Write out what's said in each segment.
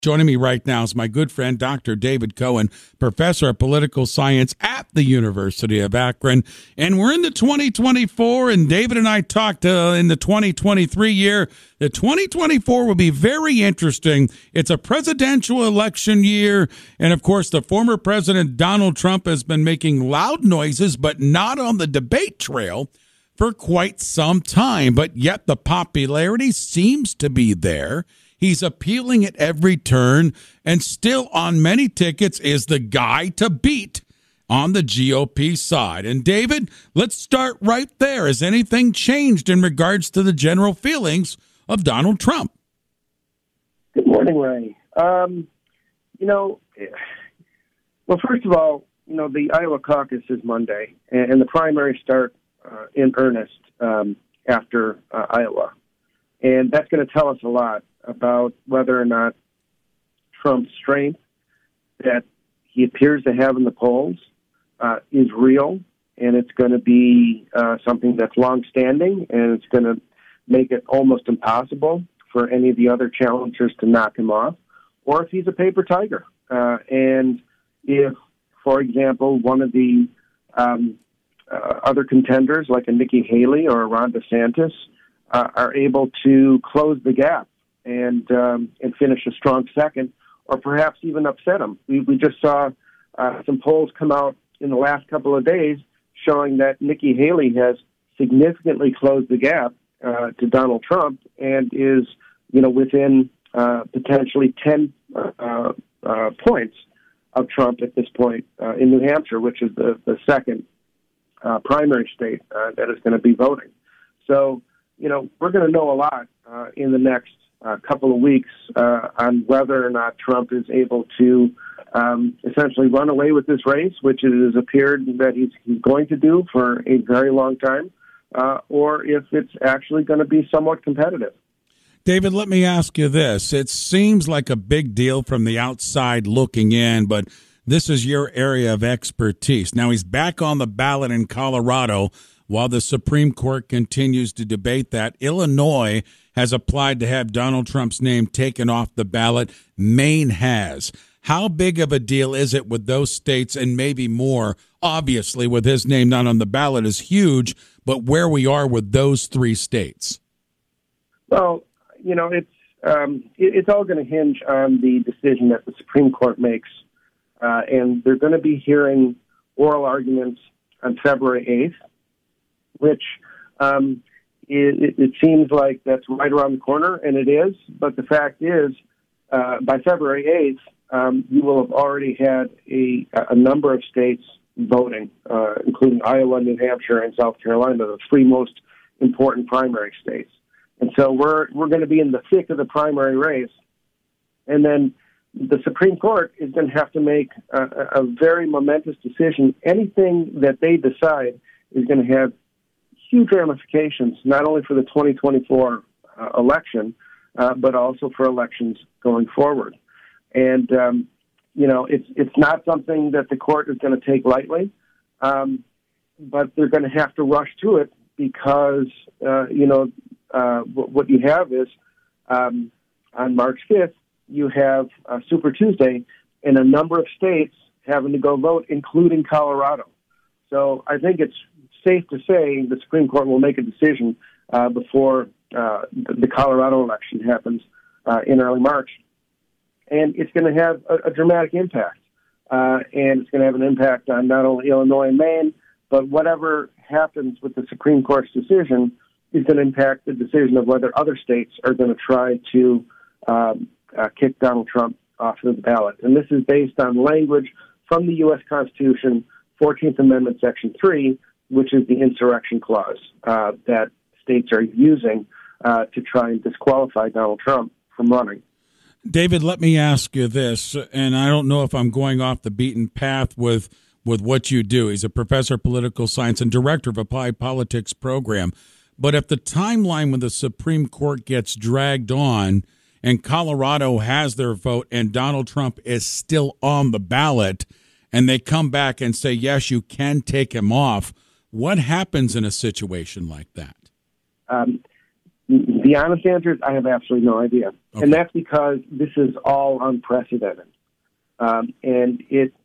Joining me right now is my good friend, Dr. David Cohen, professor of political science at the University of Akron. And we're in the 2024, and David and I talked in the 2023 year. The 2024 will be very interesting. It's a presidential election year. And, of course, the former president, Donald Trump, has been making loud noises, but not on the debate trail for quite some time. But yet the popularity seems to be there. He's appealing at every turn, and still on many tickets is the guy to beat on the GOP side. And David, let's start right there. Has anything changed in regards to the general feelings of Donald Trump? Good morning, Ray. Well, first of all, the Iowa caucus is Monday, and the primaries start in earnest after Iowa. And that's going to tell us a lot about whether or not Trump's strength that he appears to have in the polls is real, and it's going to be something that's longstanding, and it's going to make it almost impossible for any of the other challengers to knock him off, or if he's a paper tiger. And if, for example, one of the other contenders, like a Nikki Haley or a Ron DeSantis, are able to close the gap and finish a strong second, or perhaps even upset him. We just saw some polls come out in the last couple of days showing that Nikki Haley has significantly closed the gap to Donald Trump and is, within potentially 10 points of Trump at this point in New Hampshire, which is the second primary state that is going to be voting. So, we're going to know a lot in the next couple of weeks on whether or not Trump is able to essentially run away with this race, which it has appeared that he's going to do for a very long time, or if it's actually going to be somewhat competitive. David, let me ask you this. It seems like a big deal from the outside looking in, but this is your area of expertise. Now, he's back on the ballot in Colorado while the Supreme Court continues to debate that. Illinois has applied to have Donald Trump's name taken off the ballot. Maine has. How big of a deal is it with those states and maybe more? Obviously, with his name not on the ballot is huge, but where we are with those three states? Well, it's all going to hinge on the decision that the Supreme Court makes, and they're going to be hearing oral arguments on February 8th, which it seems like that's right around the corner, and it is. But the fact is, by February 8th, you will have already had a number of states voting, including Iowa, New Hampshire, and South Carolina, the three most important primary states. And so we're going to be in the thick of the primary race. And then the Supreme Court is going to have to make a very momentous decision. Anything that they decide is going to have huge ramifications, not only for the 2024 election, but also for elections going forward. And, it's not something that the court is going to take lightly, but they're going to have to rush to it because, what you have is on March 5th, you have Super Tuesday in a number of states having to go vote, including Colorado. So I think it's safe to say the Supreme Court will make a decision before the Colorado election happens in early March. And it's going to have a dramatic impact. And it's going to have an impact on not only Illinois and Maine, but whatever happens with the Supreme Court's decision is going to impact the decision of whether other states are going to try to kick Donald Trump off of the ballot. And this is based on language from the U.S. Constitution, 14th Amendment, Section 3, which is the insurrection clause that states are using to try and disqualify Donald Trump from running. David, let me ask you this, and I don't know if I'm going off the beaten path with what you do. He's a professor of political science and director of Applied Politics program. But if the timeline when the Supreme Court gets dragged on and Colorado has their vote and Donald Trump is still on the ballot and they come back and say, yes, you can take him off, what happens in a situation like that? The honest answer is I have absolutely no idea. Okay. And that's because this is all unprecedented. And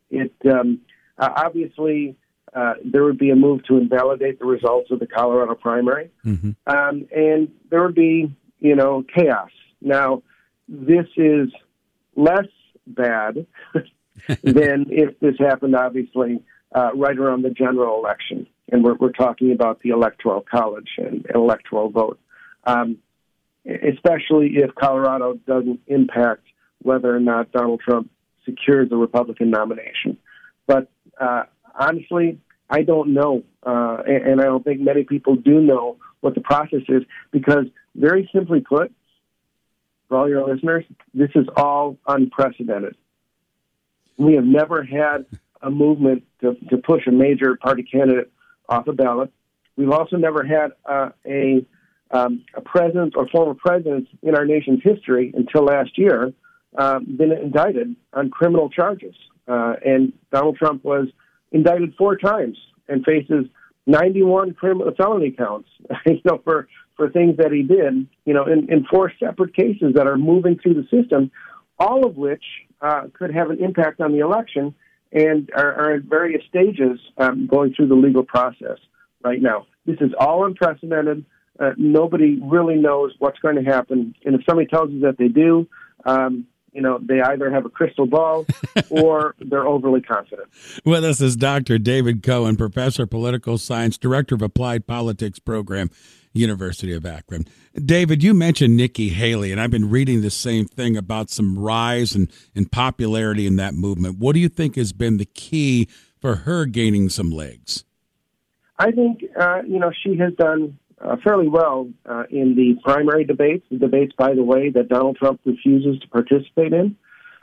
obviously there would be a move to invalidate the results of the Colorado primary. Mm-hmm. And there would be, chaos. Now, this is less bad than if this happened, obviously, right around the general election. And we're talking about the Electoral College and electoral vote, especially if Colorado doesn't impact whether or not Donald Trump secures the Republican nomination. But honestly, I don't know, and I don't think many people do know what the process is, because very simply put, for all your listeners, this is all unprecedented. We have never had a movement to push a major party candidate off a ballot. We've also never had a president or former president in our nation's history until last year been indicted on criminal charges. And Donald Trump was indicted 4 times and faces 91 felony counts, for things that he did, in 4 separate cases that are moving through the system, all of which could have an impact on the election and are at various stages going through the legal process right now. This is all unprecedented. Nobody really knows what's going to happen. And if somebody tells you that they do, they either have a crystal ball or they're overly confident. With us is Dr. David Cohen, Professor of Political Science, Director of Applied Politics Program, University of Akron. David, you mentioned Nikki Haley, and I've been reading the same thing about some rise in popularity in that movement. What do you think has been the key for her gaining some legs? I think, she has done fairly well in the primary debates, by the way, that Donald Trump refuses to participate in.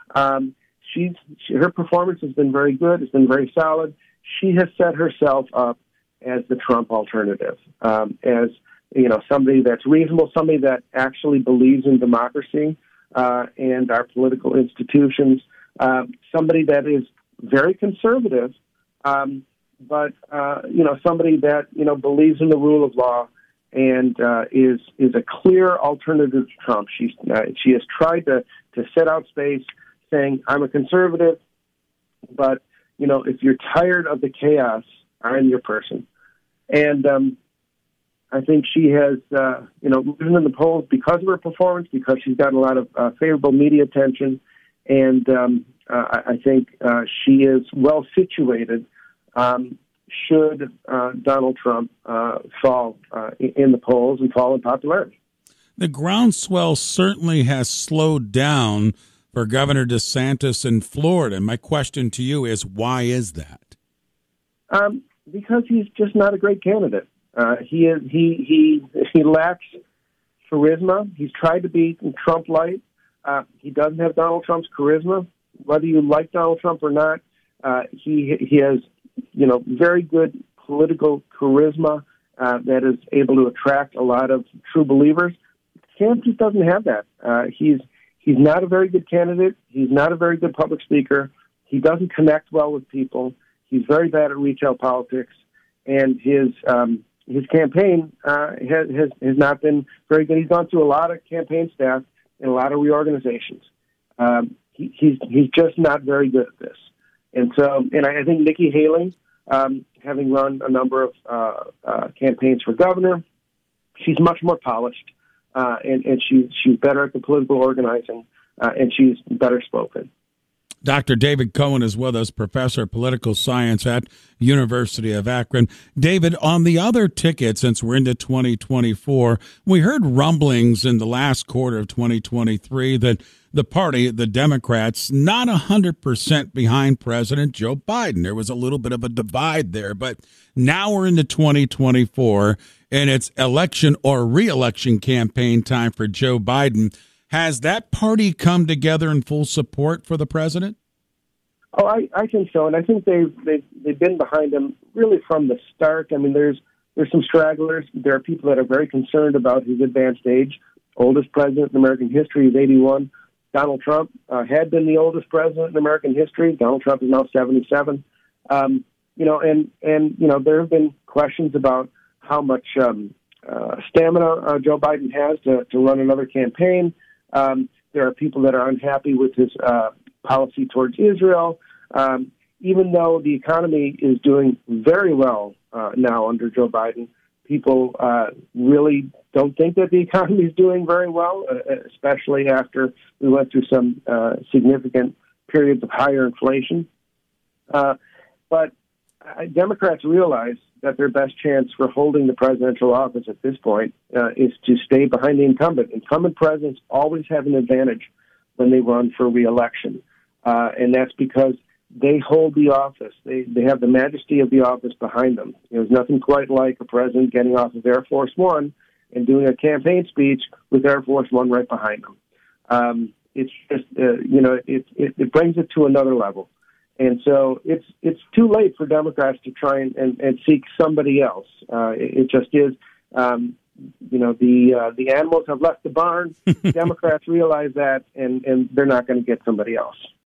Her performance has been very good. It's been very solid. She has set herself up as the Trump alternative, as somebody that's reasonable, somebody that actually believes in democracy and our political institutions, somebody that is very conservative, but somebody that believes in the rule of law and is a clear alternative to Trump. She has tried to set out space, saying, "I'm a conservative, but if you're tired of the chaos, I'm your person." And I think she has, risen in the polls because of her performance, because she's gotten a lot of favorable media attention, and I think she is well situated should Donald Trump fall in the polls and fall in popularity. The groundswell certainly has slowed down for Governor DeSantis in Florida. My question to you is, why is that? Because he's just not a great candidate. He lacks charisma. He's tried to be Trump light. He doesn't have Donald Trump's charisma. Whether you like Donald Trump or not, he has very good political charisma that is able to attract a lot of true believers. DeSantis doesn't have that. He's not a very good candidate. He's not a very good public speaker. He doesn't connect well with people. He's very bad at retail politics, and his campaign has not been very good. He's gone through a lot of campaign staff and a lot of reorganizations. He's just not very good at this. And I think Nikki Haley, having run a number of campaigns for governor, she's much more polished, and she's better at the political organizing, and she's better spoken. Dr. David Cohen is with us, Professor of Political Science at University of Akron. David, on the other ticket, since we're into 2024, we heard rumblings in the last quarter of 2023 that the party, the Democrats, not 100% behind President Joe Biden. There was a little bit of a divide there, but now we're into 2024, and it's election or re-election campaign time for Joe Biden. Has that party come together in full support for the president? Oh, I think so, and I think they've been behind him really from the start. I mean, there's some stragglers. There are people that are very concerned about his advanced age. Oldest president in American history is 81. Donald Trump had been the oldest president in American history. Donald Trump is now 77. There have been questions about how much stamina Joe Biden has to run another campaign. There are people that are unhappy with his policy towards Israel. Even though the economy is doing very well now under Joe Biden, people really don't think that the economy is doing very well, especially after we went through some significant periods of higher inflation. But Democrats realize that their best chance for holding the presidential office at this point is to stay behind the incumbent. Incumbent presidents always have an advantage when they run for re-election, and that's because they hold the office. They have the majesty of the office behind them. There's nothing quite like a president getting off of Air Force One and doing a campaign speech with Air Force One right behind them. It's just, it brings it to another level. And so it's too late for Democrats to try and seek somebody else. It just is. The animals have left the barn. Democrats realize that, and they're not going to get somebody else.